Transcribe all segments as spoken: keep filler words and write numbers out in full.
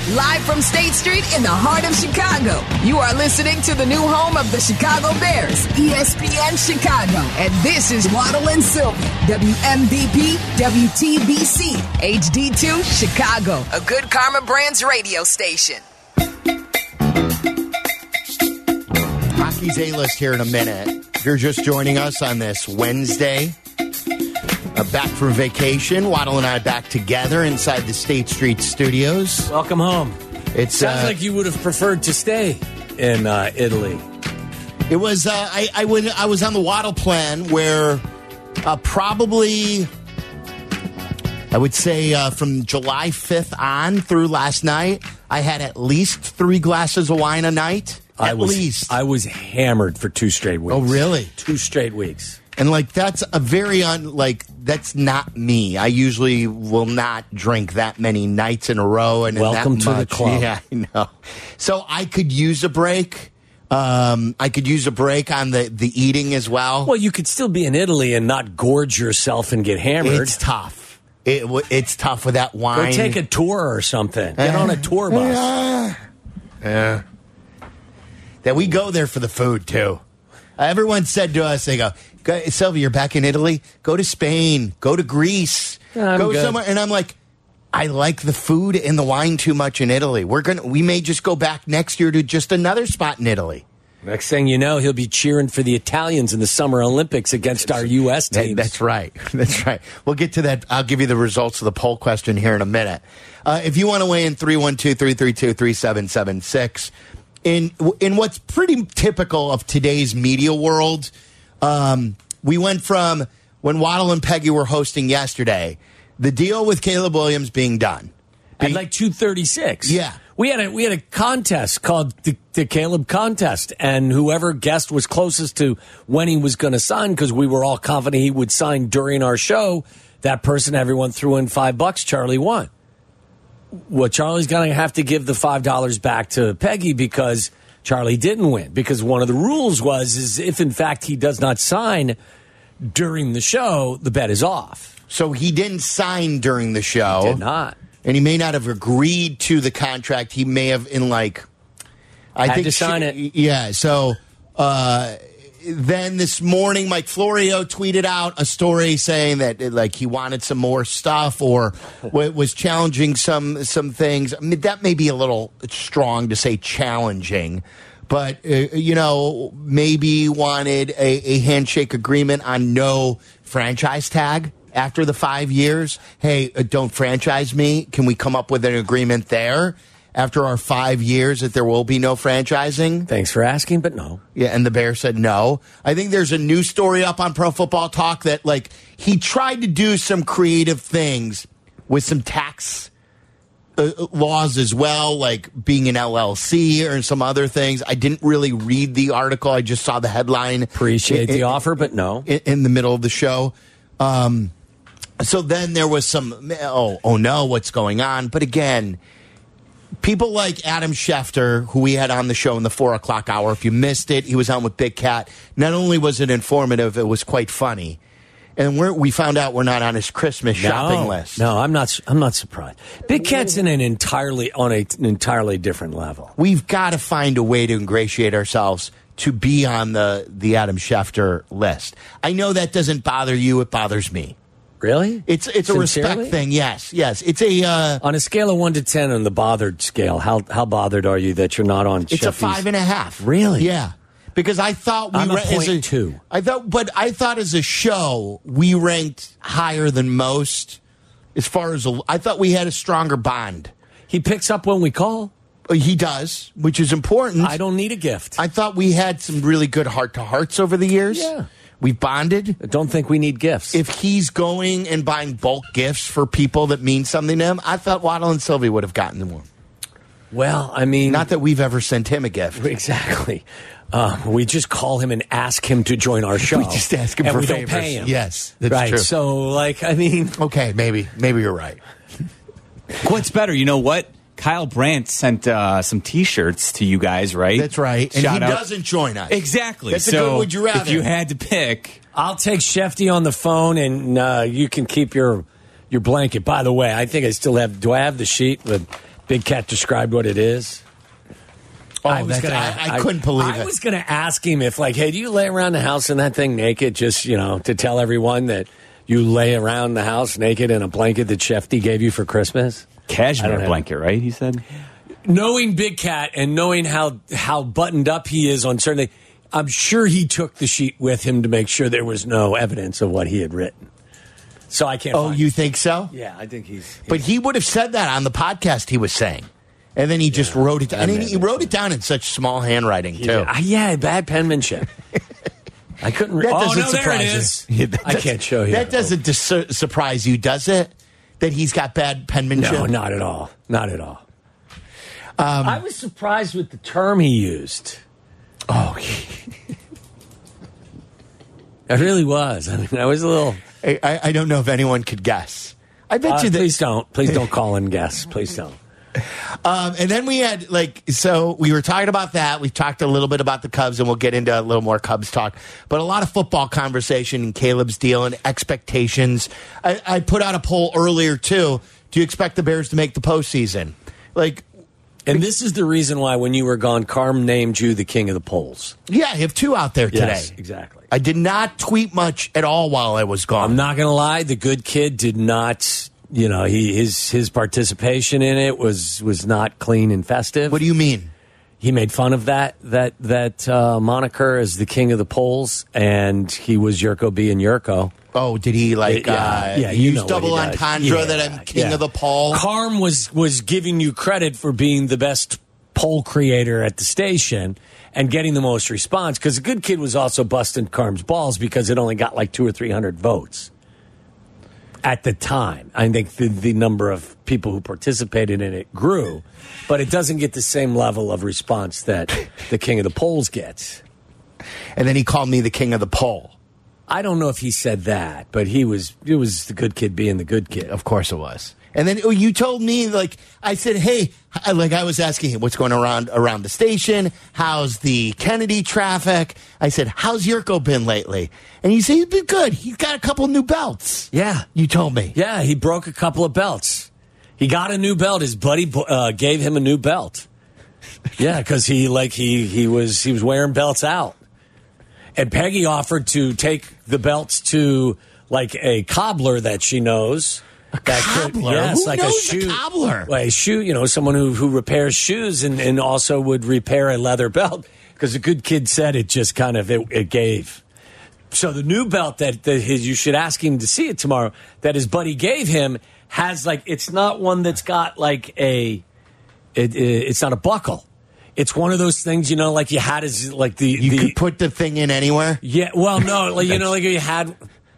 live from State Street in the heart of Chicago. You are listening to the new home of the Chicago Bears, E S P N Chicago. And this is Waddle and Silvy, W M V P, W T B C, H D two, Chicago, a Good Karma Brands radio station. Hockey's A-List here in a minute. If you're just joining us on this Wednesday, uh, back from vacation, Waddle and I back together inside the State Street studios. Welcome home. It sounds uh, like you would have preferred to stay in uh, Italy. It was, uh, I, I, would, I was on the Waddle plan where uh, probably, I would say uh, from July fifth on through last night, I had at least three glasses of wine a night. At I was, least. I was hammered for two straight weeks. Oh, really? Two straight weeks. And, like, that's a very, un, like, that's not me. I usually will not drink that many nights in a row. And Welcome that to much. the club. Yeah, I know. So I could use a break. Um, I could use a break on the, the eating as well. Well, you could still be in Italy and not gorge yourself and get hammered. It's tough. It, it's tough with that wine. Go take a tour or something. Get uh, on a tour bus. Yeah. Yeah. That we go there for the food, too. Uh, everyone said to us, they go, Silvy, you're back in Italy? Go to Spain. Go to Greece. I'm go good. somewhere. And I'm like, I like the food and the wine too much in Italy. We're gonna, we may just go back next year to just another spot in Italy. Next thing you know, he'll be cheering for the Italians in the Summer Olympics against our U S teams. That, that's right. That's right. We'll get to that. I'll give you the results of the poll question here in a minute. Uh, if you want to weigh in, three one two, three three two, three seven seven six. In in what's pretty typical of today's media world, um, we went from when Waddle and Peggy were hosting yesterday, the deal with Caleb Williams being done. At like two thirty-six. Yeah. We had a we had a contest called the, the Caleb Contest, and whoever guessed was closest to when he was going to sign, because we were all confident he would sign during our show, that person, everyone threw in five bucks. Charlie won. Well, Charlie's going to have to give the five dollars back to Peggy because Charlie didn't win. Because one of the rules was is if, in fact, he does not sign during the show, the bet is off. So he didn't sign during the show. He did not. And he may not have agreed to the contract. He may have in like, I Had think to sign she, it. Yeah. So uh, then this morning, Mike Florio tweeted out a story saying that like he wanted some more stuff or was challenging some some things. I mean, that may be a little strong to say challenging, but uh, you know, maybe wanted a, a handshake agreement on no franchise tag. After the five years, hey, uh, don't franchise me. Can we come up with an agreement there? After our five years that there will be no franchising? Thanks for asking, but no. Yeah, and the Bears said no. I think there's a new story up on Pro Football Talk that, like, he tried to do some creative things with some tax uh, laws as well, like being an L L C or some other things. I didn't really read the article. I just saw the headline. Appreciate in, the offer, but no. In, in the middle of the show. Um... So then there was some, oh, oh no, what's going on? But again, people like Adam Schefter, who we had on the show in the four o'clock hour, if you missed it, he was on with Big Cat. Not only was it informative, it was quite funny. And we're, we found out we're not on his Christmas no, shopping list. No, I'm not. I'm not surprised. Big Cat's in an entirely on a, an entirely different level. We've got to find a way to ingratiate ourselves to be on the the Adam Schefter list. I know that doesn't bother you; it bothers me. Really? It's it's a Sincerely? respect thing. Yes, yes. It's a uh, on a scale of one to ten on the bothered scale. How how bothered are you that you're not on? It's Sheffy's? a five and a half. Really? Yeah. Because I thought we I'm a ra- point as a, two. I thought, but I thought as a show we ranked higher than most. As far as a, I thought we had a stronger bond. He picks up when we call. He does, which is important. I don't need a gift. I thought we had some really good heart to hearts over the years. Yeah. We've bonded. I don't think we need gifts. If he's going and buying bulk gifts for people that mean something to him, I thought Waddle and Silvy would have gotten one. Well, I mean... Not that we've ever sent him a gift. Exactly. Uh, we just call him and ask him to join our show. We just ask him and for we favors. Don't pay him. Yes, that's right. true. So, like, I mean... Okay, maybe. Maybe you're right. What's better? You know what? Kyle Brandt sent uh, some T-shirts to you guys, right? That's right. And Shout he out. doesn't join us. Exactly. That's so a good would you rather. If you had to pick... I'll take Shefty on the phone, and uh, you can keep your your blanket. By the way, I think I still have... Do I have the sheet with Big Cat described what it is. Oh, I, was that's- gonna, I- I couldn't believe I it. was going to ask him if, like, hey, do you lay around the house in that thing naked just, you know, to tell everyone that you lay around the house naked in a blanket that Shefty gave you for Christmas? I Cashmere don't have- blanket, right? He said. Knowing Big Cat and knowing how how buttoned up he is on certain things, I'm sure he took the sheet with him to make sure there was no evidence of what he had written. So I can't. Oh, find you it. think so? Yeah, I think he's. he's But he would have said that on the podcast he was saying. And then he just wrote it down. And he, he wrote it down in such small handwriting, too. yeah, yeah, bad penmanship. I couldn't. Re- That oh doesn't no, there it surprise is. you. Yeah, that I does- can't show you. That doesn't dis- surprise you, does it? That he's got bad penmanship? No, not at all. Not at all. Um, I was surprised with the term he used. Oh, I really was. I mean, I was a little. I, I I don't know if anyone could guess. I bet Uh, you that. please don't. Please don't call and guess. Please don't. Um, and then we had, like, so we were talking about that. We've talked a little bit about the Cubs, and we'll get into a little more Cubs talk. But a lot of football conversation and Caleb's deal and expectations. I, I put out a poll earlier, too. Do you expect the Bears to make the postseason? Like, And this is the reason why when you were gone, Carm named you the king of the polls. yeah, I have two out there today. Yes, exactly. I did not tweet much at all while I was gone. I'm not going to lie. The good kid did not, you know, he his his participation in it was was not clean and festive. What do you mean? He made fun of that that that uh, moniker as the king of the polls, and he was Yurko being Yurko. Oh, did he, like, Yeah, uh, yeah, you use know what double he does. entendre Yeah, that I'm king yeah. of the poll? Carm was was giving you credit for being the best poll creator at the station and getting the most response, because the good kid was also busting Carm's balls because it only got like two or three hundred votes at the time. I think the, the number of people who participated in it grew, but it doesn't get the same level of response that the king of the polls gets. And then he called me the king of the poll. I don't know if he said that, but he was it was the good kid being the good kid. Of course it was. And then oh, you told me, like, I said, hey, I- like I was asking him what's going around around the station. How's the Kennedy traffic? I said, how's Yurko been lately? And you say he's been good. He's got a couple new belts. Yeah. You told me. Yeah, he broke a couple of belts. He got a new belt. His buddy uh, gave him a new belt. Yeah, because he like he he was he was wearing belts out, and Peggy offered to take the belts to like a cobbler that she knows. A cobbler? yes, Who like knows a a shoe cobbler? Like a shoe, you know, someone who who repairs shoes and, and also would repair a leather belt. Because the good kid said it just kind of it, it gave. So the new belt that, that his, you should ask him to see it tomorrow, that his buddy gave him, has like, it's not one that's got like a, it, it, it's not a buckle. It's one of those things, you know, like you had as like the. You the, could put the thing in anywhere. Yeah, well, no, like, you know, like you had.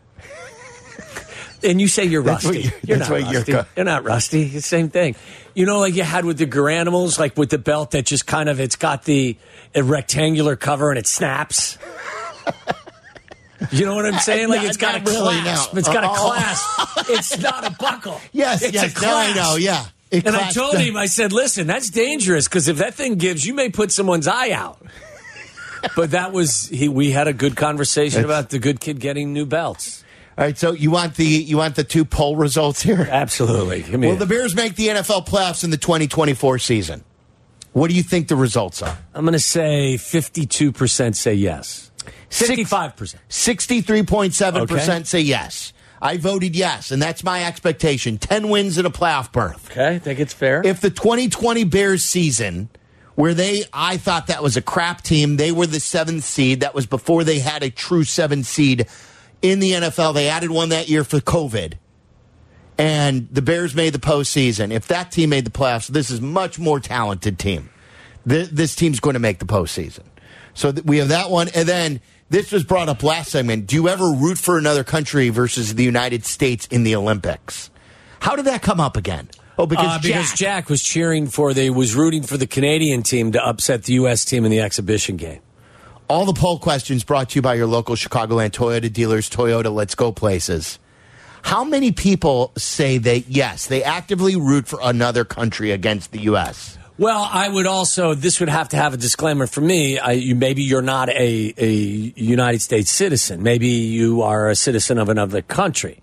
And you say you're That's rusty. what you're- you're that's not what you're rusty. co- You're not rusty. It's the same thing. You know, like you had with the Garanimals, like with the belt that just kind of, it's got the a rectangular cover and it snaps. You know what I'm saying? Like Not- it's got a not really, clasp. no. It's got a Oh. clasp. It's not a buckle. Yes, it's yes. a Now I clasp. know, yeah. It And I clasped told the- him, I said, listen, that's dangerous because if that thing gives, you may put someone's eye out. But that was, he. we had a good conversation about the good kid getting new belts. All right, so you want the you want the two poll results here? Absolutely. Give me Will a- the Bears make the N F L playoffs in the twenty twenty-four season? What do you think the results are? I'm going to say fifty-two percent say yes. fifty-five percent. sixty-three point seven percent Okay. say yes. I voted yes, and that's my expectation. ten wins and a playoff berth. Okay, I think it's fair. If the twenty twenty Bears season, where they, I thought that was a crap team, they were the seventh seed. That was before they had a true seventh seed in the N F L. They added one that year for COVID. And the Bears made the postseason. If that team made the playoffs, this is a much more talented team. Th- This team's going to make the postseason. So th- we have that one. And then this was brought up last segment. Do you ever root for another country versus the United States in the Olympics? How did that come up again? Oh, because, Uh, because Jack. Jack was cheering for, the was rooting for the Canadian team to upset the U S team in the exhibition game. All the poll questions brought to you by your local Chicagoland Toyota dealers, Toyota Let's Go places. How many people say that, yes, they actively root for another country against the U S? Well, I would also, this would have to have a disclaimer for me. I, you, maybe you're not a, a United States citizen. Maybe you are a citizen of another country.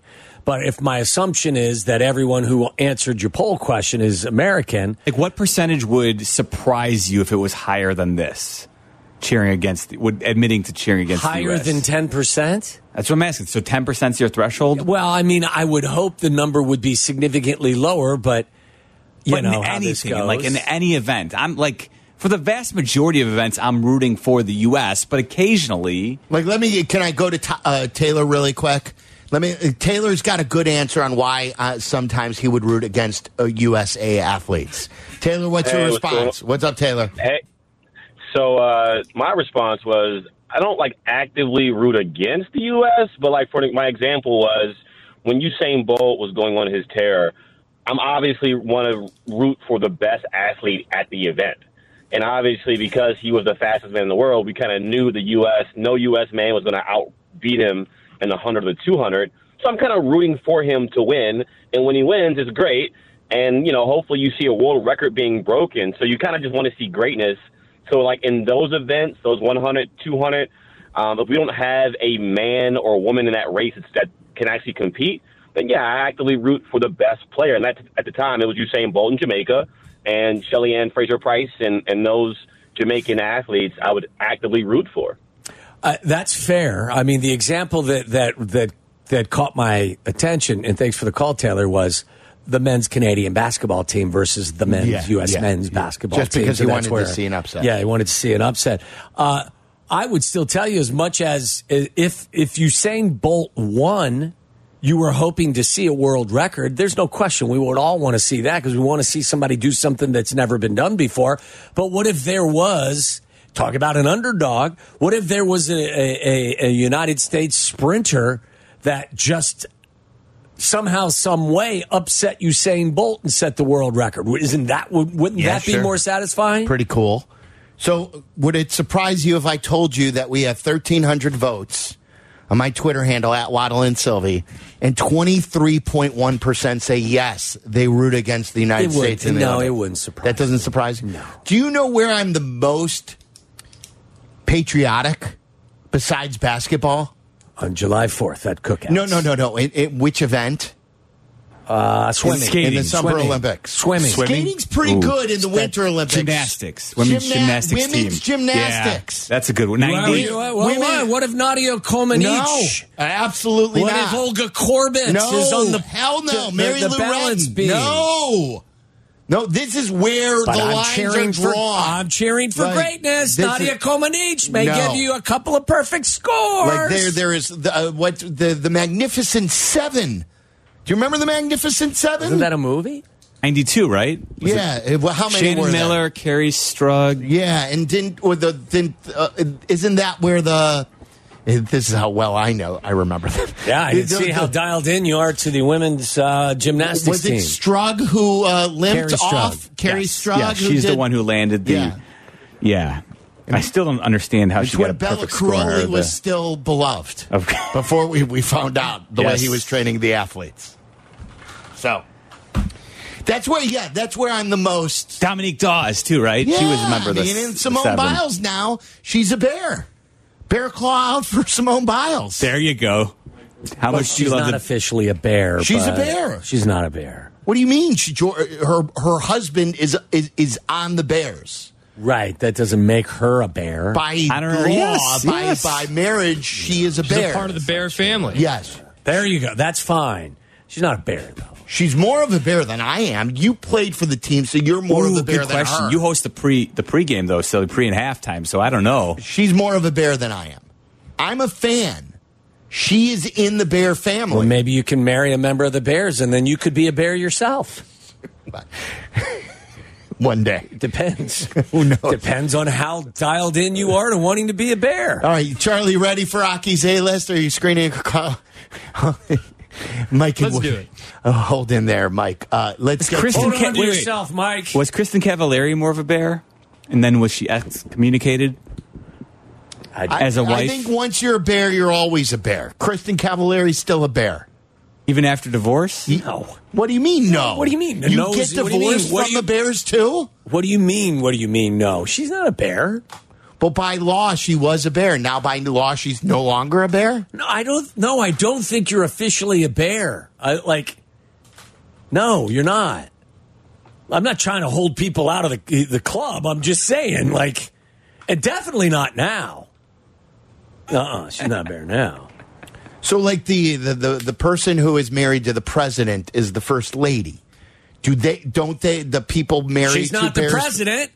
But if my assumption is that everyone who answered your poll question is American, Like, what percentage would surprise you if it was higher than this? Cheering against, the, would admitting to cheering against the higher U S? than ten percent? That's what I'm asking. So ten percent is your threshold? Well, I mean, I would hope the number would be significantly lower, but you but know in how this anything, goes. like in any event, I'm like, for the vast majority of events, I'm rooting for the U S, but occasionally, Like, let me. Can I go to Ta- uh, Taylor really quick? Let me. Uh, Taylor's got a good answer on why uh, sometimes he would root against uh, U S A athletes. Taylor, what's Hey, your what's response? going- What's up, Taylor? Hey, so uh, my response was I don't like actively root against the U S, but like for my example was when Usain Bolt was going on his tear, I'm obviously want to root for the best athlete at the event. And obviously, because he was the fastest man in the world, we kind of knew the U S, no U S man was going to outbeat him in the one hundred or the two hundred. So I'm kind of rooting for him to win. And when he wins, it's great. And, you know, hopefully you see a world record being broken. So you kind of just want to see greatness. So, like, in those events, those one hundred, two hundred, um, if we don't have a man or a woman in that race that can actually compete, then, yeah, I actively root for the best player. And that, at the time, it was Usain Bolt in Jamaica and Shelly Ann Fraser-Price and, and those Jamaican athletes I would actively root for. Uh, that's fair. I mean, the example that, that that that caught my attention, and thanks for the call, Taylor, was the men's Canadian basketball team versus the men's Yeah, U S yeah, men's yeah. basketball Just team. because So he that's wanted where- to see an upset. Yeah, he wanted to see an upset. Uh, I would still tell you, as much as if if Usain Bolt won, you were hoping to see a world record. There's no question we would all want to see that because we want to see somebody do something that's never been done before. But what if there was, talk about an underdog, what if there was a, a, a United States sprinter that just somehow, some way upset Usain Bolt and set the world record? Isn't that, wouldn't Yeah, that be sure. more satisfying? Pretty cool. So, would it surprise you if I told you that we have thirteen hundred votes on my Twitter handle at Waddle and Sylvie, and twenty-three point one percent say yes, they root against the United It would- States in the no, Olympics? it wouldn't surprise That doesn't me. surprise you? No. Do you know where I'm the most patriotic besides basketball? On July fourth at Cookouts. No, no, no, no. In, in which event? Uh, swimming. skating. In the Summer Swimming. Olympics. Swimming. Skating's pretty Ooh. good in the Winter Olympics. Gymnastics. Women's Gymna- gymnastics women's team. gymnastics. Yeah, that's a good one. Well, ninety. well, well, Women- well, what if Nadia Comaneci? No, absolutely What not. if Olga Korbut No, is on the hell no. the, Mary the, Lou balance Retton. beam? No, no. This is where But the I'm lines cheering are for drawn. I'm cheering for Like, greatness. this Nadia is- Comaneci may No. give you a couple of perfect scores. Like there, there is the, uh, what the the Magnificent Seven. Do you remember the Magnificent Seven? Isn't that a movie? ninety-two, right? Was it yeah. it- well, how many Shannon were there? Miller, Carrie Strug. Yeah, and didn't or the didn't uh, isn't that where the? This is how well I know. I remember them. Yeah, I can The- see the- how dialed in you are to the women's uh, gymnastics Was it team. Strug who uh, limped Carrie Strug. off? Carrie Yes. Strug. Yeah, who she's the did- one who landed the. Yeah. Yeah. I still don't understand how It's she got when a Bella perfect score. Caroli The- was still beloved. Okay. Before we, we found out the way Yes. he was training the athletes. So that's where, yeah, that's where I'm the most. Dominique Dawes too, right? Yeah, She was a member of the I mean, and Simone seven. Biles now, she's a bear. Bear claw out for Simone Biles. There you go. How Well, much do you she's love not the officially a bear. She's a but bear. She's not a bear. What do you mean? She, her her husband is is, is on the Bears. Right. That doesn't make her a bear. By Honorary- law, yes, by, yes. by marriage, she is a She's bear. a part of the bear family. Yes. There you go. That's fine. She's not a bear, though. She's more of a bear than I am. You played for the team, so you're more Ooh, of a bear good than question. her. You host the pre the pregame though, so pre and halftime. So I don't know. She's more of a bear than I am. I'm a fan. She is in the bear family. Well, maybe you can marry a member of the Bears, and then you could be a bear yourself. One day. Depends. Who knows? Depends on how dialed in you are to wanting to be a bear. All right, Charlie, ready for Aki's A-list? Are you screening a call? Mike, Let's do it. Oh, hold in there, Mike. Uh, let's get Kristen Hold Ca- on to wait, wait. yourself, Mike. Was Kristen Cavallari more of a bear? And then was she excommunicated as a I wife? think once you're a bear, you're always a bear. Kristen Cavallari's still a bear. Even after divorce? No. What do you mean, no? What do you mean? You No, get what do you mean? divorced What from do you- the Bears, too? What do you mean? What do you mean? No, she's not a bear. But by law, she was a Bear. Now by law, she's no longer a Bear? No, I don't. No, I don't think you're officially a Bear. I, like, no, you're not. I'm not trying to hold people out of the the club. I'm just saying, like, and definitely not now. Uh-uh, she's not a Bear now. So, like, the, the, the, the person who is married to the president is the first lady. Do they? Don't they? The people married She's to not the Bears? president.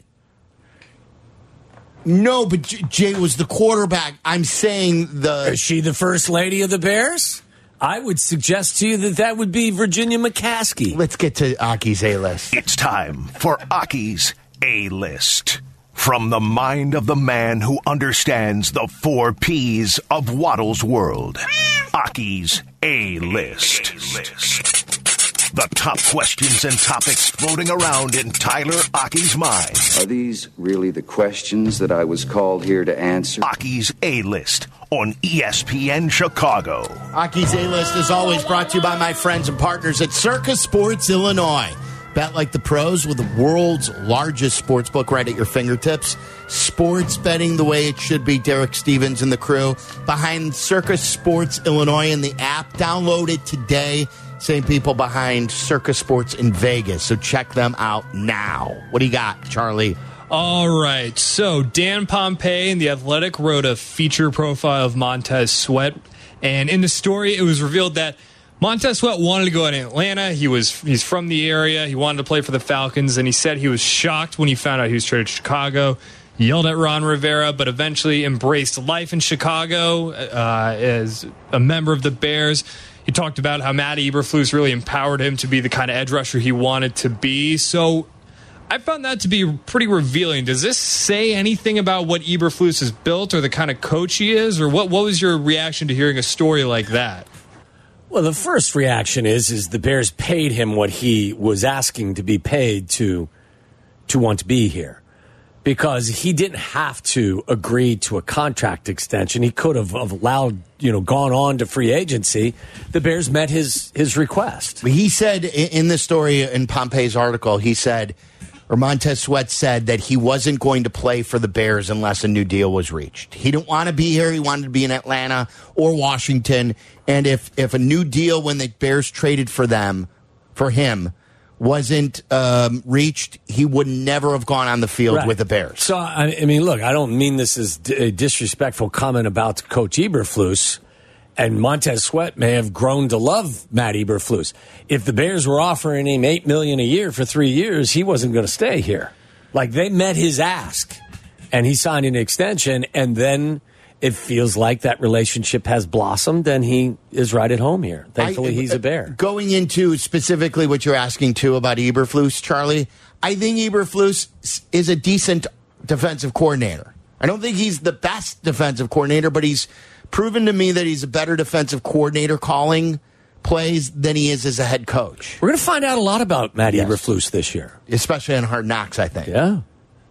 No, but J- Jay was the quarterback. I'm saying the. Is she the first lady of the Bears? I would suggest to you that that would be Virginia McCaskey. Let's get to Aki's A-list. It's time for Aki's A-list. From the mind of the man who understands the four P's of Waddle's world. Aki's A-list. The top questions and topics floating around in Tyler Aki's mind. Are these really the questions that I was called here to answer? Aki's A-list on E S P N Chicago. Aki's A-list is always brought to you by my friends and partners at Circa Sports Illinois. Bet like the pros with the world's largest sports book right at your fingertips. Sports betting the way it should be. Derek Stevens and the crew behind Circa Sports Illinois in the app. Download it today. Same people behind Circa Sports in Vegas. So check them out now. What do you got, Charlie? All right. So Dan Pompei and The Athletic wrote a feature profile of Montez Sweat. And in the story, it was revealed that Montez Sweat wanted to go to Atlanta. He was he's from the area. He wanted to play for the Falcons, and he said he was shocked when he found out he was traded to Chicago. He yelled at Ron Rivera, but eventually embraced life in Chicago uh, as a member of the Bears. He talked about how Matt Eberflus really empowered him to be the kind of edge rusher he wanted to be. So I found that to be pretty revealing. Does this say anything about what Eberflus has built or the kind of coach he is? Or what, what was your reaction to hearing a story like that? Well, the first reaction is is the Bears paid him what he was asking to be paid to to want to be here, because he didn't have to agree to a contract extension. He could have allowed, you know, gone on to free agency. The Bears met his his request. He said in the story in Pompei's article, he said, or Montez Sweat said that he wasn't going to play for the Bears unless a new deal was reached. He didn't want to be here. He wanted to be in Atlanta or Washington. And if, if a new deal when the Bears traded for them, for him, wasn't um, reached, he would never have gone on the field Right. with the Bears. So, I, I mean, look, I don't mean this as a disrespectful comment about Coach Eberflus. And Montez Sweat may have grown to love Matt Eberflus. If the Bears were offering him eight million dollars a year for three years, he wasn't going to stay here. Like, they met his ask, and he signed an extension, and then it feels like that relationship has blossomed, and he is right at home here. Thankfully, I, he's a Bear. Going into specifically what you're asking, too, about Eberflus, Charlie, I think Eberflus is a decent defensive coordinator. I don't think he's the best defensive coordinator, but he's proven to me that he's a better defensive coordinator calling plays than he is as a head coach. We're going to find out a lot about Matt Yes. Eberflus this year. Especially on Hard Knocks, I think. Yeah.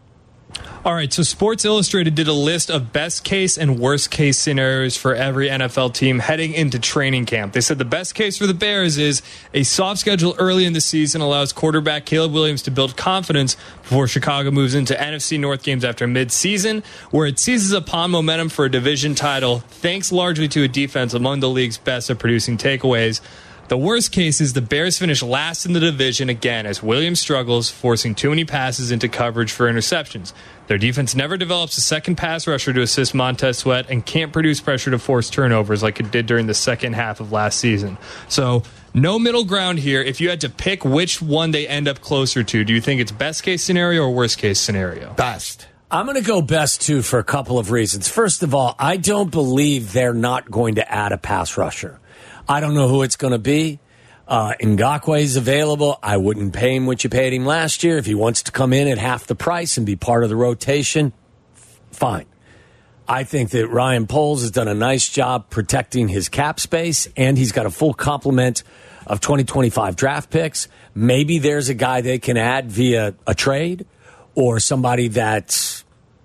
All right, so Sports Illustrated did a list of best case and worst case scenarios for every N F L team heading into training camp. They said the best case for the Bears is a soft schedule early in the season allows quarterback Caleb Williams to build confidence before Chicago moves into N F C North games after midseason, where it seizes upon momentum for a division title, thanks largely to a defense among the league's best at producing takeaways. The worst case is the Bears finish last in the division again as Williams struggles, forcing too many passes into coverage for interceptions. Their defense never develops a second pass rusher to assist Montez Sweat and can't produce pressure to force turnovers like it did during the second half of last season. So no middle ground here. If you had to pick which one they end up closer to, do you think it's best case scenario or worst case scenario? Best. I'm going to go best, too, for a couple of reasons. First of all, I don't believe they're not going to add a pass rusher. I don't know who it's going to be. Uh, Ngakoue is available. I wouldn't pay him what you paid him last year. If he wants to come in at half the price and be part of the rotation, fine. I think that Ryan Poles has done a nice job protecting his cap space, and he's got a full complement of twenty twenty-five draft picks. Maybe there's a guy they can add via a trade or somebody that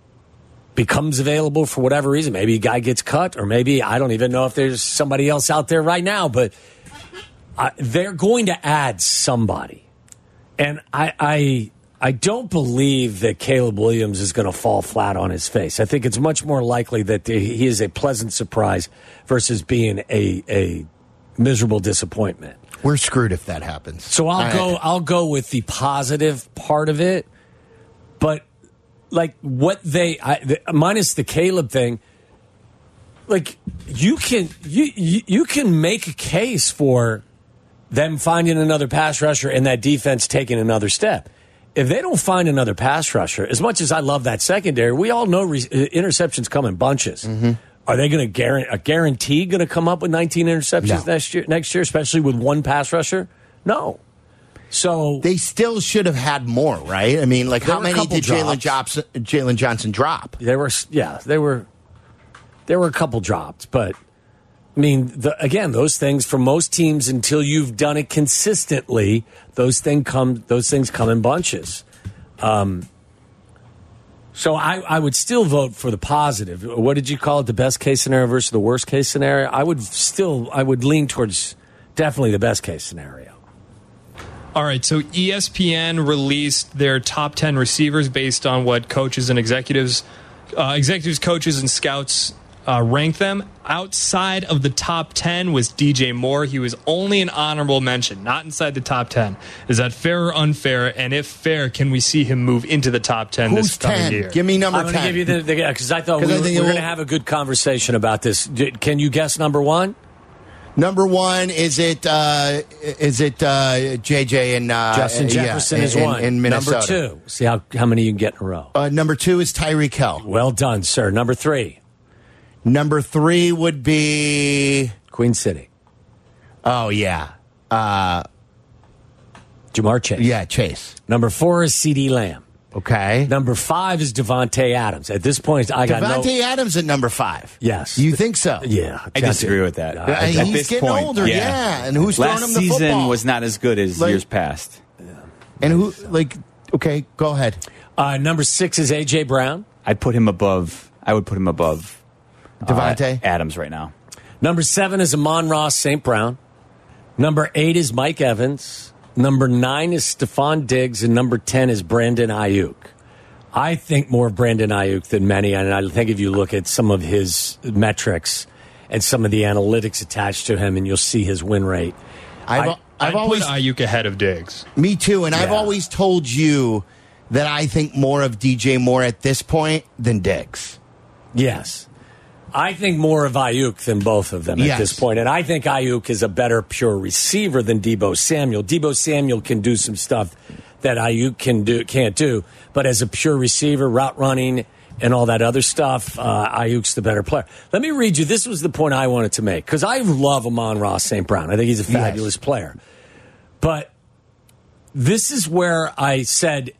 becomes available for whatever reason. Maybe a guy gets cut, or maybe I don't even know if there's somebody else out there right now, but uh, they're going to add somebody. And I, I I don't believe that Caleb Williams is going to fall flat on his face. I think it's much more likely that he is a pleasant surprise versus being a, a miserable disappointment. We're screwed if that happens. So I'll I, go. I'll go with the positive part of it, but like what they I, the, minus the Caleb thing. Like you can you, you you can make a case for them finding another pass rusher and that defense taking another step. If they don't find another pass rusher, as much as I love that secondary, we all know re- interceptions come in bunches. Mm-hmm. Are they going to guarantee a guarantee going to come up with nineteen interceptions no. next year? Next year, especially with one pass rusher, no. So they still should have had more, right? I mean, like how were a many couple did Jalen drops. Johnson, Jalen Johnson drop? There were, yeah, there were, there were a couple dropped, but I mean, the, again, those things for most teams, until you've done it consistently, those thing come, those things come in bunches. Um, so I, I would still vote for the positive. What did you call it? The best case scenario versus the worst case scenario? I would still, I would lean towards definitely the best case scenario. All right, so E S P N released their top ten receivers based on what coaches and executives, uh, executives, coaches, and scouts uh, ranked them. Outside of the top ten was D J Moore. He was only an honorable mention, not inside the top ten. Is that fair or unfair? And if fair, can we see him move into the top ten Who's this coming ten? year? Give me number I'm going to ten. give you the because I thought we I were, think we were will- going to have a good conversation about this. Did- Can you guess number one? Number one, is it uh, is it uh, J J and uh, Justin Jefferson yeah, is in, one. in Minnesota? Number two. See how, how many you can get in a row. Uh, number two is Tyreek Hill. Well done, sir. Number three, Number three would be Queen City. oh yeah, uh, Jamar Chase. yeah Chase. Number four is CeeDee Lamb. Okay, Number five is Devontae Adams. At this point, I got Devontae no. Adams at number five. Yes. You think so? Yeah, I disagree with that. Uh, At he's this getting point, older, yeah. And who's Last throwing him the season football? was not as good as Like- years past. And who like? Okay, go ahead. Uh, number six is A J Brown. I'd put him above. I would put him above uh, Devontae? Adams right now. Number seven is Amon-Ra Saint Brown. Number eight is Mike Evans. Number nine is Stephon Diggs, and number ten is Brandon Ayuk. I think more of Brandon Ayuk than many, and I think if you look at some of his metrics and some of the analytics attached to him, and you'll see his win rate. I've, I- I've I'd always put Ayuk ahead of Diggs. me too, and I've Yeah. always told you that I think more of D J Moore at this point than Diggs. Yes. I think more of Ayuk than both of them at Yes. this point. And I think Ayuk is a better pure receiver than Debo Samuel. Debo Samuel can do some stuff that Ayuk can do, can't do. But as a pure receiver, route running, and all that other stuff, uh, Ayuk's the better player. Let me read you. This was the point I wanted to make, because I love Amon-Ra Saint Brown. I think he's a fabulous Yes. player. But this is where I said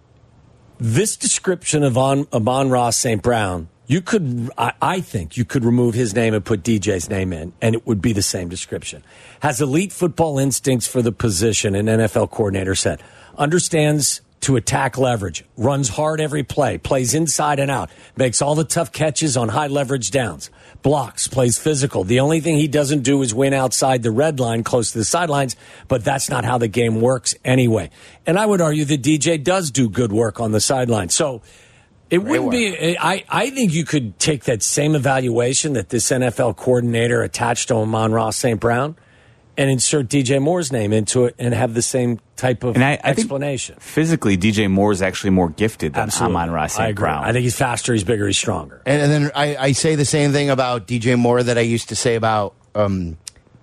this description of on, Amon-Ra Saint Brown, you could, I, I think you could remove his name and put D J's name in, and it would be the same description. Has elite football instincts for the position, an N F L coordinator said. Understands to attack leverage, runs hard every play, plays inside and out, makes all the tough catches on high leverage downs, blocks, plays physical. The only thing he doesn't do is win outside the red line close to the sidelines, but that's not how the game works anyway. And I would argue that D J does do good work on the sideline. So it wouldn't be, I, I think you could take that same evaluation that this N F L coordinator attached to Amon-Ra Saint Brown and insert D J Moore's name into it and have the same type of And I, I think explanation. physically, D J Moore is actually more gifted than Absolutely. Amon-Ra I Saint agree. Brown. I think he's faster, he's bigger, he's stronger. And, and then I, I say the same thing about D J Moore that I used to say about um,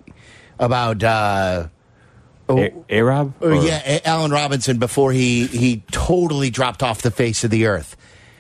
about uh, A- A-Rob? oh, Or- yeah, A- Allen Robinson before he he totally dropped off the face of the earth.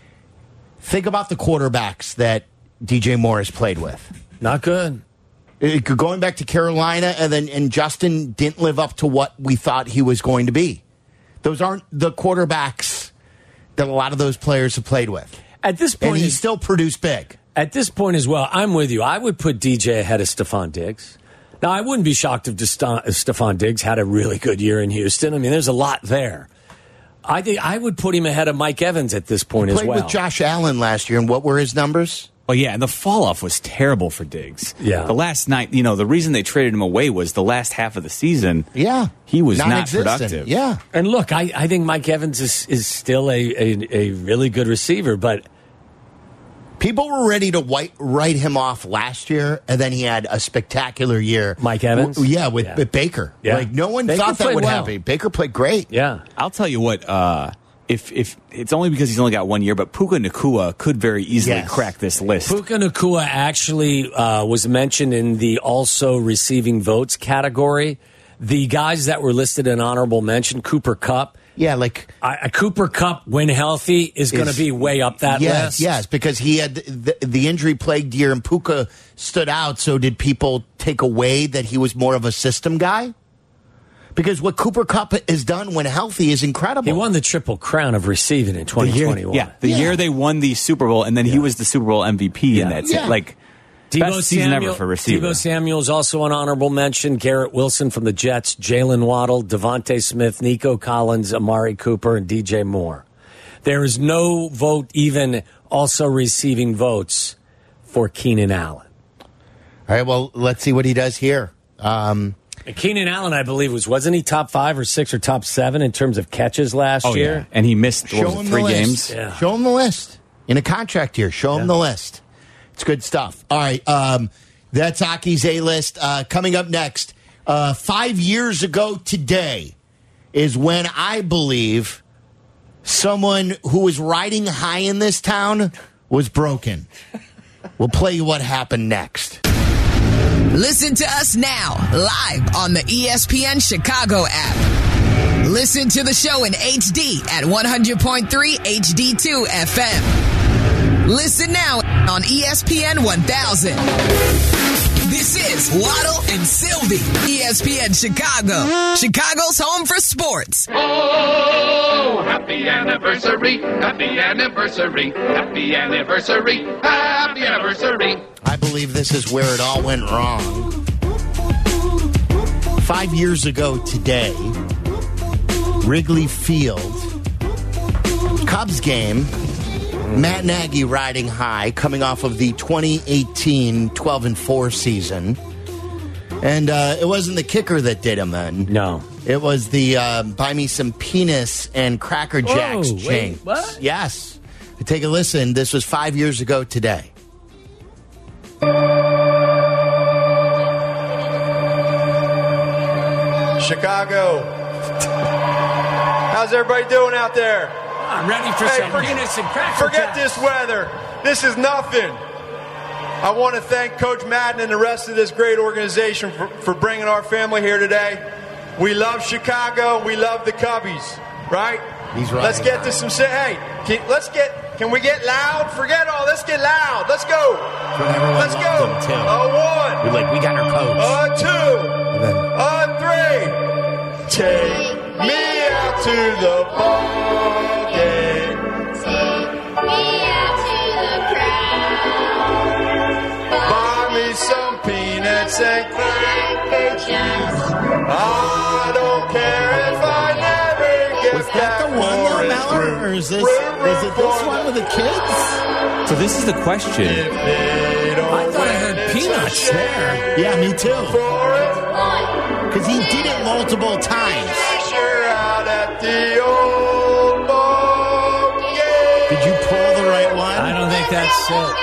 Think about the quarterbacks that D J Moore has played with. Not good. Uh, Going back to Carolina, and then and Justin didn't live up to what we thought he was going to be. Those aren't the quarterbacks that a lot of those players have played with. At this And point, he still produced big. At this point as well, I'm with you. I would put D J ahead of Stephon Diggs. Now, I wouldn't be shocked if Deston- if Stephon Diggs had a really good year in Houston. I mean, there's a lot there. I think I would put him ahead of Mike Evans at this point as Played well. with Josh Allen last year, and what were his numbers? Oh, yeah, and the fall-off was terrible for Diggs. Yeah. The last night, you know, the reason they traded him away was the last half of the season. Yeah. He was not Non-existent. productive. Yeah. And look, I, I think Mike Evans is, is still a, a, a really good receiver, but People were ready to white, write him off last year, and then he had a spectacular year. Mike Evans? W- yeah, with, Yeah. with Baker. Yeah. Like, no one Baker thought that played would well. happen. Baker played great. yeah. I'll tell you what, uh, if if it's only because he's only got one year, but Puka Nacua could very easily Yes. crack this list. Puka Nacua actually uh, was mentioned in the also receiving votes category. The guys that were listed in honorable mention, Cooper Kupp. Yeah, like... Uh, a Cooper Kupp, when healthy, is going to is- be way up that yes, list. Yes, because he had the, the injury-plagued year, and Puka stood out, so did people take away that he was more of a system guy? Because what Cooper Kupp has done when healthy is incredible. He won the Triple Crown of receiving in The twenty year, twenty-one. yeah, the Yeah. year they won the Super Bowl, and then he was the Super Bowl M V P in Yeah. that. Yeah. Like, Debo best season Samuel, ever for receiver. Debo Samuel's also an honorable mention. Garrett Wilson from the Jets, Jalen Waddle, Devontae Smith, Nico Collins, Amari Cooper, and D J Moore. There is no vote even also receiving votes for Keenan Allen. All right, well, let's see what he does here. Um, And Keenan Allen, I believe, was wasn't he top five or six or top seven in terms of catches last oh year? yeah, and he missed what show was him it, three the games. list. Yeah. Show him the list. In a contract year, show him Yeah. the list. It's good stuff. All right, um, that's Aki's A-list. Uh, coming up next, uh, five years ago today is when I believe someone who was riding high in this town was broken. We'll play you what happened next. Listen to us now, live on the E S P N Chicago app. Listen to the show in H D at one hundred point three H D two F M. Listen now on E S P N one thousand. This is Waddle and Sylvie, E S P N Chicago, Chicago's home for sports. Oh, happy anniversary, happy anniversary, happy anniversary, happy anniversary. I believe this is where it all went wrong. Five years ago today, Wrigley Field, Cubs game, Matt Nagy riding high, coming off of the twenty eighteen twelve and four season. And uh, it wasn't the kicker that did him then. No. It was the uh, buy me some penis and Cracker Jacks Whoa, wait, chain. what? Yes. Take a listen. This was five years ago today. Chicago. How's everybody doing out there? I'm ready for Hey, some forget- penis and cracker Forget jacks. this weather. This is nothing. I want to thank Coach Madden and the rest of this great organization for, for bringing our family here today. We love Chicago. We love the Cubbies, right? He's right. Let's get to some. Hey, can, let's get. Can we get loud? Forget all. Let's get loud. Let's go. Everyone Let's loved go. him, too. A one. We're like, we got our coach. A two. And then- A three. Take me out to the ball game. Buy me some peanuts and cracker jacks. I don't care if I never get Was back that the one, for though, it's Mallard? root, Or is this, root, is it this root one with the kids? So this is the question. If they don't I thought I win, heard it's a peanuts shame there. Yeah, me too. for it. Because he did it multiple times. You're out at the old ball game. Did you pull the right one? I don't think that's it.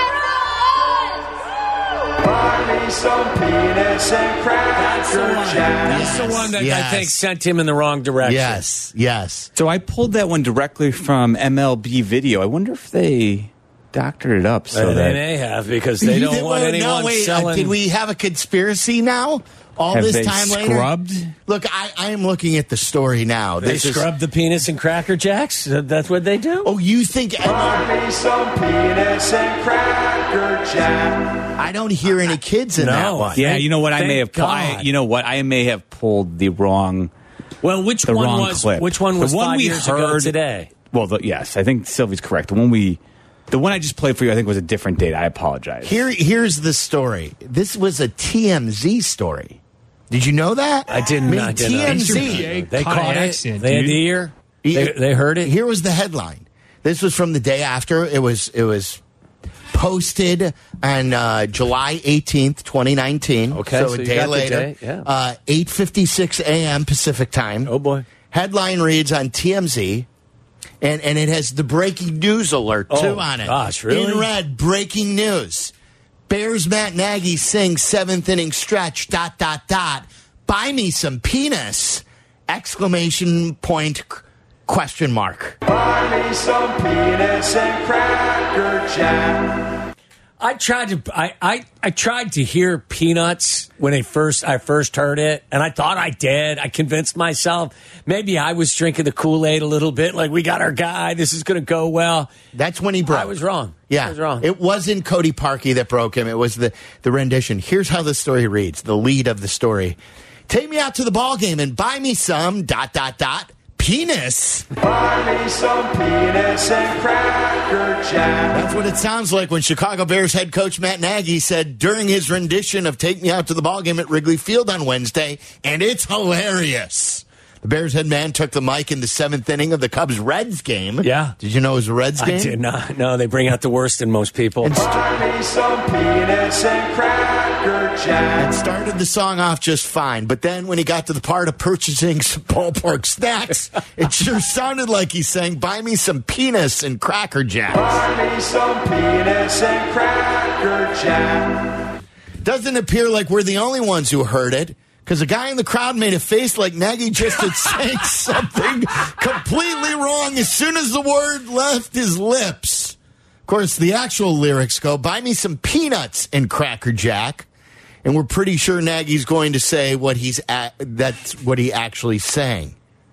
Buy me some peanuts and cracker jacks. That's the one that I Yes. think sent him in the wrong direction. Yes, yes. So I pulled that one directly from M L B Video. I wonder if they doctored it up so Uh, they that may have because they You don't did- want well, anyone no, wait, uh, selling. did we have a conspiracy now? All have this they time later? scrubbed. Look, I, I am looking at the story now. They This is- scrub the penis and cracker jacks? That- That's what they do? Oh, you think... Buy me some peanuts and cracker jacks. I don't hear any kids in No. that one. Yeah, Thank- you know what? I may have. thank pu- I, God. you know what? I may have pulled the wrong. Well, which The one wrong was clip. which one was The one five we years ago heard- today? Well, the, yes, I think Sylvie's correct. The one we, the one I just played for you, I think was a different date. I apologize. Here, here's the story. This was a T M Z story. Did you know that? I didn't. mean, I didn't know. T M Z. H They Caught caught an it. accident, They had dude. the ear. They, they heard it. Here was the headline. This was from the day after. It was it was posted on uh, July eighteenth, twenty nineteen. Okay, so, so a you day got the later. day, yeah. uh, eight fifty-six a.m. Pacific time. Oh, boy. Headline reads on T M Z, and, and it has the breaking news alert, too, Oh, on it. gosh, really? In red, breaking news. Bears Matt Nagy sings seventh inning stretch, dot, dot, dot. Buy me some penis, exclamation point, question mark. Buy me some penis and Cracker Jack. I tried to I, I, I tried to hear Peanuts when I first I first heard it, and I thought I did. I convinced myself maybe I was drinking the Kool-Aid a little bit, like we got our guy, this is going to go well. That's when he broke. I was wrong. Yeah, I was wrong. It wasn't Cody Parkey that broke him. It was the, the rendition. Here's how the story reads, the lead of the story. Take me out to the ball game and buy me some dot, dot, dot, penis. Buy me some penis and Cracker Jack. That's what it sounds like when Chicago Bears head coach Matt Nagy said during his rendition of Take Me Out to the Ball Game at Wrigley Field on Wednesday, and it's hilarious. The Bears head man took the mic in the seventh inning of the Cubs-Reds game. Yeah. Did you know it was a Reds game? I did not. No, they bring out the worst in most people. And, st- Buy me some penis and Cracker Jack. and started the song off just fine, but then when he got to the part of purchasing some ballpark snacks, it sure sounded like he sang, buy me some penis and Cracker Jacks. Buy me some penis and Cracker Jack. Doesn't appear like we're the only ones who heard it, because a guy in the crowd made a face like Nagy just had sang something completely wrong as soon as the word left his lips. Of course, the actual lyrics go, buy me some peanuts and Cracker Jack. And we're pretty sure Nagy's going to say what he's at, that's what he actually sang.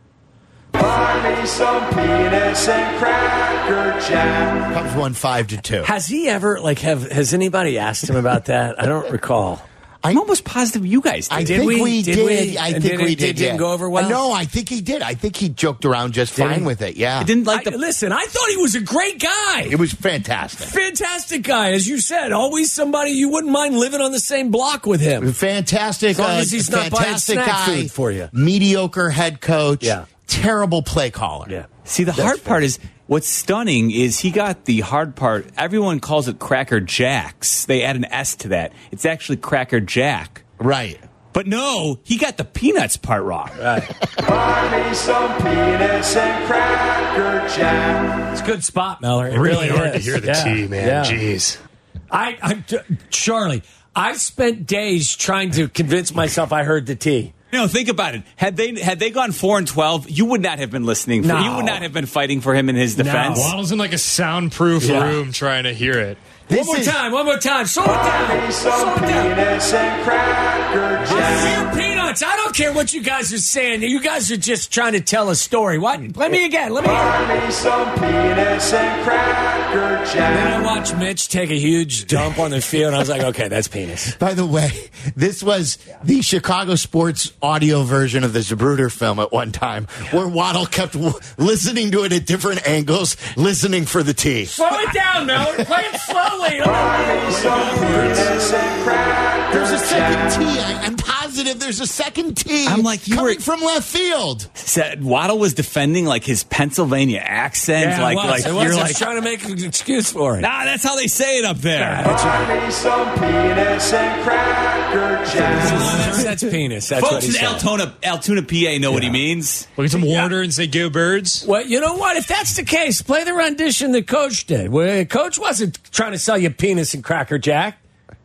Buy me some penis and Cracker Jack. Cubs won five to two. Has he ever, like, have has anybody asked him about that? I don't recall. I'm almost positive you guys did. I Did think we? we, Did did. we? I And think did we it- did. it didn't yeah. go over well? Uh, no, I think he did. I think he joked around just Did fine he? with it. Yeah, It didn't like I- the. listen, I thought he was a great guy. It was fantastic. Fantastic guy, as you said. Always somebody you wouldn't mind living on the same block with him. Fantastic. As long uh, as he's not buying fantastic snack guy. food for you. Mediocre head coach. Yeah. Terrible play caller. Yeah. See, the That's hard fair. part is what's stunning is he got the hard part. Everyone calls it Cracker Jacks. They add an S to that. It's actually Cracker Jack. Right. But no, he got the peanuts part wrong. Right. Buy me some penis and Cracker Jack. It's a good spot, Meller. It Really really hard to is. hear the Yeah. T, man. Yeah. Jeez. I, I, Charlie, I spent days trying to convince myself I heard the T. No, think about it. Had they had they gone four and twelve, you would not have been listening. For, No. You would not have been fighting for him in his defense. Waddle's in like a soundproof Yeah. room trying to hear it. This one more is- time, one more time. Slow it down. Buy me Slow some it down. penis and Cracker I Jack. hear peanuts. I don't care what you guys are saying. You guys are just trying to tell a story. What? Let me again. Let me hear. Buy me some penis and Cracker Then I Jack. watched Mitch take a huge dump on the field, and I was like, okay, that's penis. By the way, this was the Chicago sports audio version of the Zapruder film at one time, where Waddle kept w- listening to it at different angles, listening for the T. Slow it down, Mel. Play it slowly. Buy me some penis and Cracker There's a second Jack. T. I, I'm positive there's a second T. I'm like, you coming were- from left field. Said Waddle was defending like his Pennsylvania accent. Yeah, like, it was. like It was. you're I like, was trying to make an excuse for it. nah, that's how they say it up there. Buy me some penis and Cracker Jack. That's, that's penis. That's what Folks he in said. Altoona, Altoona, P A know what he means. Look at some water and say, go birds. Well, you know what? If that's the case, play the rendition the coach did. Where coach wasn't trying to sell you penis and Cracker Jack.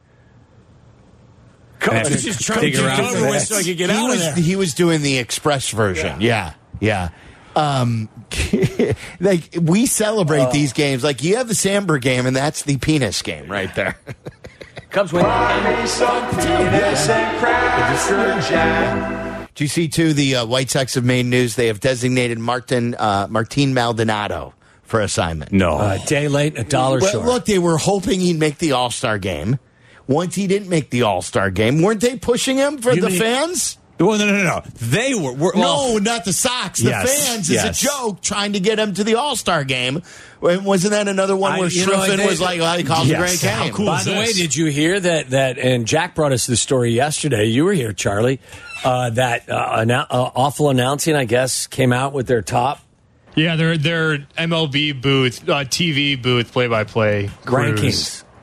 Coach was just trying to dig get around it for over with that. so I could get he out was, of there. He was doing the express version. Yeah, yeah. Um, like we celebrate these games. Like you have the Sandberg game, and that's the penis game right there. Cubs win. Buy me some penis and Cracker Jack. Do you see too? The uh, White Sox have made news. They have designated Martin uh, Martin Maldonado for assignment. No. A day late, a dollar Well, short. look, they were hoping he'd make the All Star game. Once he didn't make the All Star game, weren't they pushing him for You the mean- fans? Well, no, no, no, no. They were. were well, No, not the Sox. The Yes, fans yes. is a joke trying to get him to the All Star game. And wasn't that another one I- where you know, Schriffen they- was like, well, he calls Yes. a great How game? cool. By is the way, this? did you hear that? That and Jack brought us the story yesterday. You were here, Charlie. Uh, that uh, annou- uh, awful announcing, I guess, came out with their top Yeah, their their M L B booth, uh, T V booth, play by play rankings.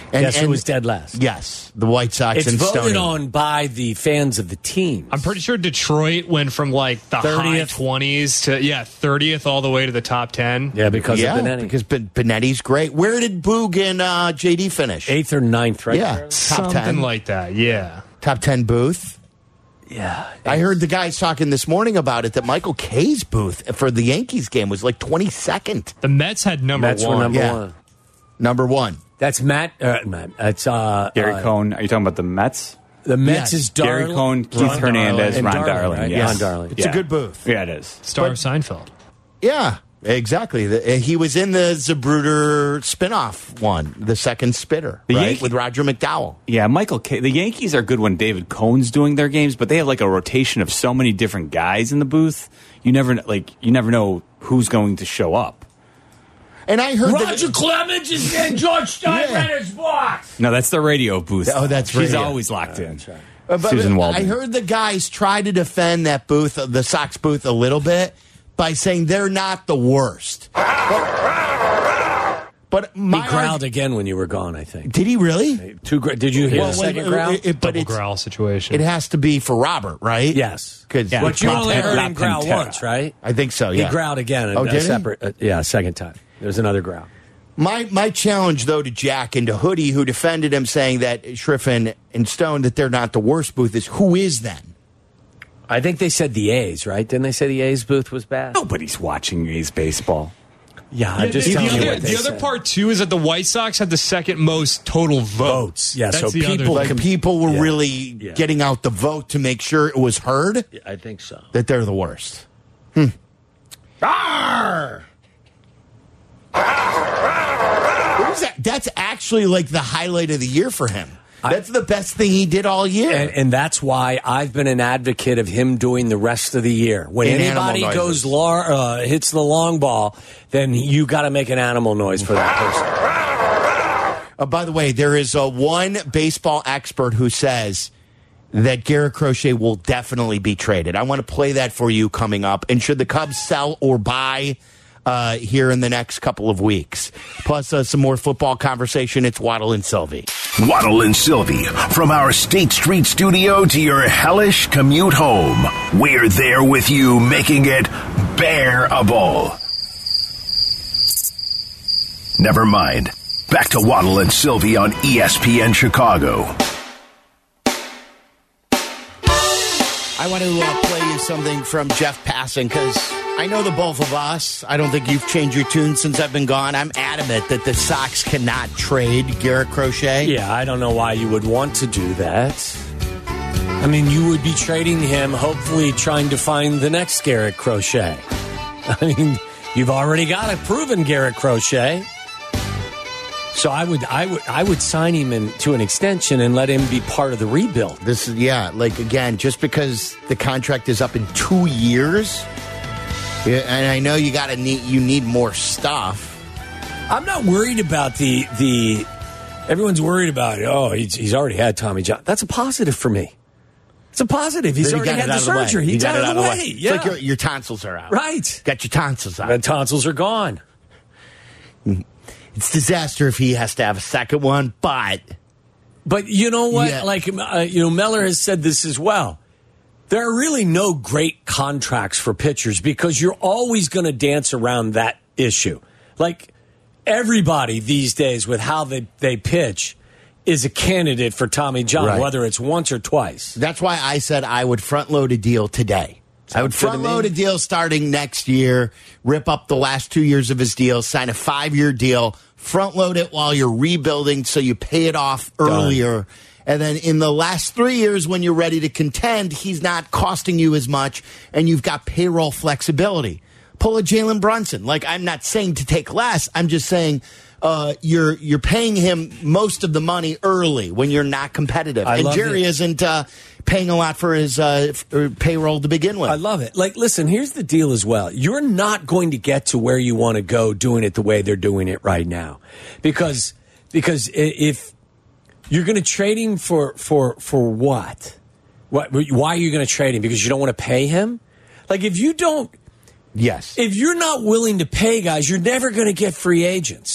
And, Guess and, who was dead last? Yes, the White Sox It's and voted Stoney. on by the fans of the team. I'm pretty sure Detroit went from like the thirtieth. high twenties to, yeah, thirtieth all the way to the top ten. Yeah, because yeah, of Benetti. because Ben- Benetti's great. Where did Boog and uh, J D finish? Eighth or ninth, right? Yeah, there? top Something ten. like that, yeah. Top ten booth. Yeah. I heard the guys talking this morning about it that Michael K's booth for the Yankees game was like twenty-second. The Mets had number Mets were one. number Yeah. one. Number one. That's Matt. Uh, Matt. That's uh, Gary uh, Cohn. Are you talking about the Mets? The Mets Yes. is Darling. Gary Cohn, Keith Ron Hernandez, and Ron Darling, Darling. right? Yes. Ron Darling. It's a good booth. Yeah, it is. Star But- of Seinfeld. Yeah, exactly. The, uh, he was in the Zapruder spinoff one, the second spitter, The right? Yankee- with Roger McDowell. Yeah, Michael K. The Yankees are good when David Cohn's doing their games, but they have like a rotation of so many different guys in the booth. You never like you never know who's going to show up. And I heard Roger that. Clemens is in George Steinbrenner's box. No, that's the radio booth. Oh, that's She's radio. always locked in. That's right. Uh, but- Susan but Walden. I heard the guys try to defend that booth, uh, the Sox booth, a little bit by saying they're not the worst. But, but He my growled arg- again when you were gone, I think. Did he really? Two. Gra- did you hear Well, the wait, second it- growl? it- it- but Double it's- growl situation. It has to be for Robert, right? Yes. Because Yeah. But you La only Pen- heard La him growl Pantera. once, right? I think so. Yeah. He growled again. Oh, a, did a he? separate. Uh, yeah, second time. There's another growl. My my challenge though to Jack and to Hoodie, who defended him, saying that Schriffen and Stone that they're not the worst booth, is who is then? I think they said the A's, right? Didn't they say the A's booth was bad? Nobody's watching A's baseball. Yeah, I'm Yeah, just the, telling the you other, what they the other said. part too is that the White Sox had the second most total votes. Votes, yeah, That's so the other people thing. Like people were Yeah. really Yeah. getting out the vote to make sure it was heard I think so. that they're the worst. Hmm. Arr! What was that? That's actually like the highlight of the year for him. That's the best thing he did all year. And, and that's why I've been an advocate of him doing the rest of the year. When In anybody animal goes noises. lar- uh, hits the long ball, then you got to make an animal noise for that person. Uh, by the way, there is a one baseball expert who says that Garrett Crochet will definitely be traded. I want to play that for you coming up. And should the Cubs sell or buy uh, here in the next couple of weeks? Plus uh, some more football conversation. It's Waddle and Sylvie. Waddle and Sylvie, from our State Street studio to your hellish commute home. We're there with you, making it bearable. Never mind. Back to Waddle and Sylvie on E S P N Chicago. I want to uh, play you something from Jeff Passan because I know the both of us. I don't think you've changed your tune since I've been gone. I'm adamant that the Sox cannot trade Garrett Crochet. Yeah, I don't know why you would want to do that. I mean, you would be trading him, hopefully trying to find the next Garrett Crochet. I mean, you've already got a proven Garrett Crochet. So I would, I would, I would sign him in, to an extension and let him be part of the rebuild. This is, yeah, like, again, just because the contract is up in two years, yeah, and I know you got to need, you need more stuff. I'm not worried about the the. Everyone's worried about it. Oh, he's, he's already had Tommy John. That's a positive for me. It's a positive. He's Then you already got it had the out of the way. surgery. You He's got out it of the way. It's Yeah, like your, your tonsils are out. right. Got your tonsils out. The tonsils are gone. It's disaster if he has to have a second one, but But you know what? Yeah. Like, uh, you know, Meller has said this as well. There are really no great contracts for pitchers because you're always going to dance around that issue. Like, everybody these days with how they, they pitch is a candidate for Tommy John, Right. whether it's once or twice. that's why I said I would front load a deal today. I would good to front load me. a deal starting next year, rip up the last two years of his deal, sign a five year deal, front load it while you're rebuilding so you pay it off earlier. And then in the last three years, when you're ready to contend, he's not costing you as much and you've got payroll flexibility. Pull a Jalen Brunson. Like, I'm not saying to take less. I'm just saying uh, you're you're paying him most of the money early when you're not competitive. I and love Jerry it. isn't uh, paying a lot for his uh, f- uh, payroll to begin with. I love it. Like, listen, here's the deal as well. You're not going to get to where you want to go doing it the way they're doing it right now. Because because i- if you're going to trade him for, for, for what? What? Why are you going to trade him? Because you don't want to pay him? Like, if you don't, Yes. if you're not willing to pay guys, you're never going to get free agents.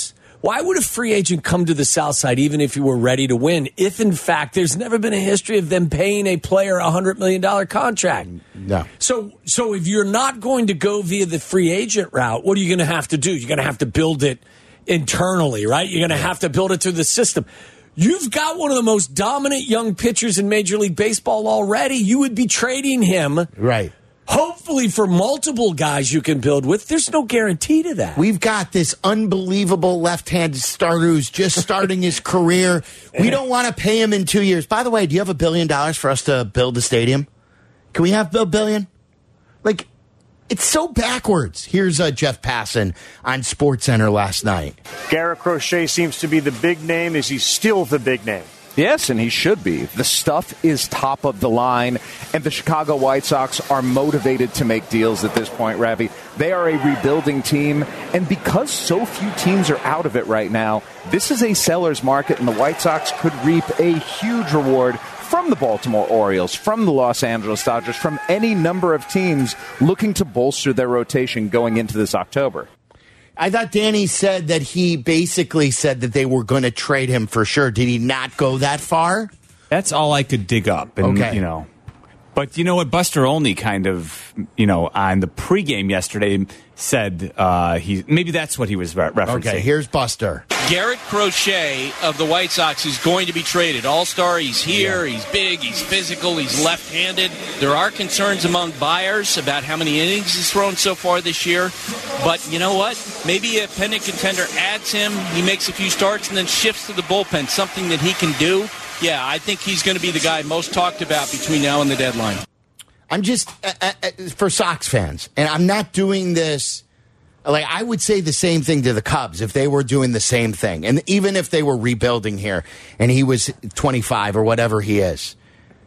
Why would a free agent come to the South Side even if you were ready to win, if in fact there's never been a history of them paying a player a one hundred million dollars contract? No. So, so if you're not going to go via the free agent route, what are you going to have to do? You're going to have to build it internally, right? You're going to have to build it through the system. You've got one of the most dominant young pitchers in Major League Baseball already. You would be trading him. Right. Hopefully for multiple guys you can build with. There's no guarantee to that. We've got this unbelievable left-handed starter who's just starting his career. We don't want to pay him in two years. By the way, do you have a billion dollars for us to build a stadium? Can we have a billion? Like, it's so backwards. Here's uh, Jeff Passan on SportsCenter last night. Garrett Crochet seems to be the big name. Is he still the big name? Yes, and he should be. The stuff is top of the line, and the Chicago White Sox are motivated to make deals at this point, Ravi. They are a rebuilding team, and because so few teams are out of it right now, this is a seller's market, and the White Sox could reap a huge reward from the Baltimore Orioles, from the Los Angeles Dodgers, from any number of teams looking to bolster their rotation going into this October. I thought Danny said that he basically said that they were going to trade him for sure. Did he not go that far? That's all I could dig up. And, okay. You know, but you know what? Buster Olney kind of, you know, on the pregame yesterday said uh, he maybe that's what he was re- referencing. Okay, here's Buster. Garrett Crochet of the White Sox is going to be traded. All-star, he's here, yeah. He's big, he's physical, he's left-handed. There are concerns among buyers about how many innings he's thrown so far this year. But you know what? Maybe a pennant contender adds him, he makes a few starts, and then shifts to the bullpen, something that he can do. Yeah, I think he's going to be the guy most talked about between now and the deadline. I'm just, uh, uh, for Sox fans, and I'm not doing this, like, I would say the same thing to the Cubs if they were doing the same thing. And even if they were rebuilding here and he was twenty-five or whatever he is.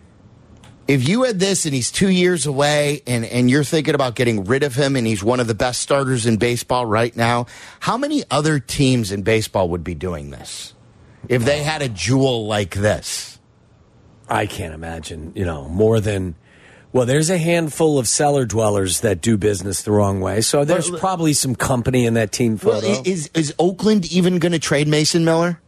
If you had this and he's two years away and, and you're thinking about getting rid of him and he's one of the best starters in baseball right now, how many other teams in baseball would be doing this if they had a jewel like this? I can't imagine, you know, more than... Well, there's a handful of cellar dwellers that do business the wrong way, so there's well, probably some company in that team photo. Well, is is Oakland even going to trade Mason Miller?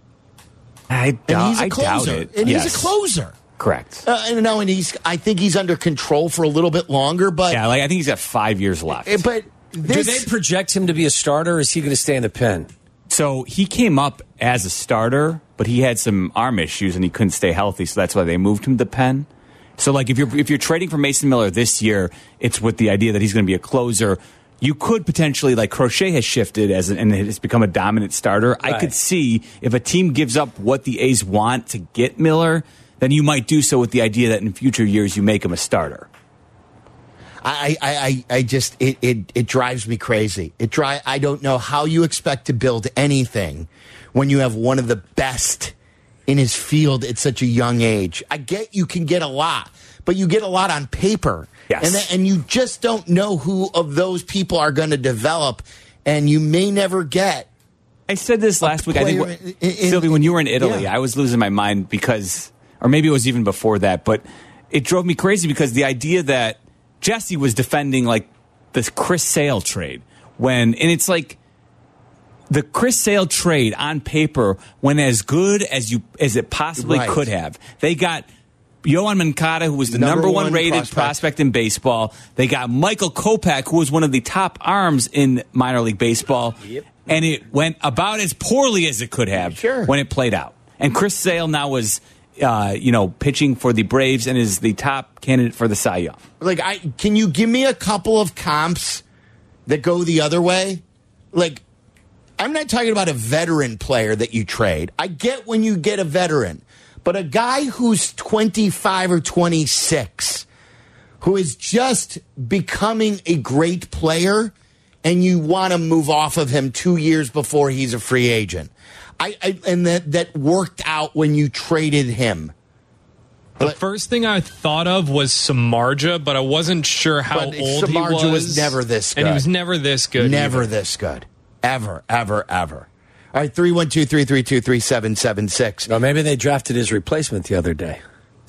I, doubt, and he's a I closer, doubt it. And yes. he's a closer. Correct. Uh, and no, and he's. I think he's under control for a little bit longer, but yeah, like I think he's got five years left. But this, do they project him to be a starter, or is he going to stay in the pen? So he came up as a starter, but he had some arm issues and he couldn't stay healthy, so that's why they moved him to pen. So, like, if you're if you're trading for Mason Miller this year, it's with the idea that he's going to be a closer. You could potentially, like Crochet has shifted as an, and has become a dominant starter. Right. I could see if a team gives up what the A's want to get Miller, then you might do so with the idea that in future years you make him a starter. I I, I, I just it, it it drives me crazy. It dry. I don't know how you expect to build anything when you have one of the best in his field at such a young age. I get you can get a lot, but you get a lot on paper. Yes. And, th- and you just don't know who of those people are going to develop, and you may never get. I said this last week. I think, in, in, Sylvie, when you were in Italy, yeah. I was losing my mind because, or maybe it was even before that, but it drove me crazy because the idea that Jesse was defending like this Chris Sale trade when, and it's like, the Chris Sale trade on paper went as good as you as it possibly right. could have. They got Yohan Moncada, who was the number, number one, one rated prospect. prospect in baseball. They got Michael Kopech, who was one of the top arms in minor league baseball. Yep. And it went about as poorly as it could have sure. when it played out. And Chris Sale now was, uh, you know, pitching for the Braves and is the top candidate for the Cy Young. Like, I can you give me a couple of comps that go the other way? Like, I'm not talking about a veteran player that you trade. I get when you get a veteran, but a guy who's twenty-five or twenty-six, who is just becoming a great player, and you want to move off of him two years before he's a free agent. I, I and that that worked out when you traded him. The but, first thing I thought of was Samardzija, but I wasn't sure how old Samardzija he was. Samardzija was never this good. And he was never this good. Never either. this good. Ever, ever, ever. All right, three one two, three three two, three seven seven six. Well, maybe they drafted his replacement the other day.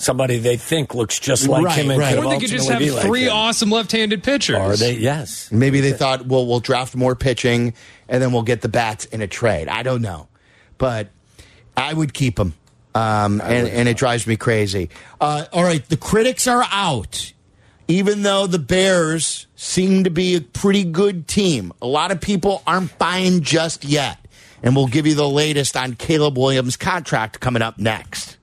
somebody they think looks just like Right, him. And right. could Or they could just have ultimately be three like him. awesome left-handed pitchers. Or they, yes. Maybe they thought, well, we'll draft more pitching, and then we'll get the bats in a trade. I don't know. But I would keep them, um, and, and it drives me crazy. Uh, all right, the critics are out. Even though the Bears seem to be a pretty good team, a lot of people aren't buying just yet. And we'll give you the latest on Caleb Williams' contract coming up next.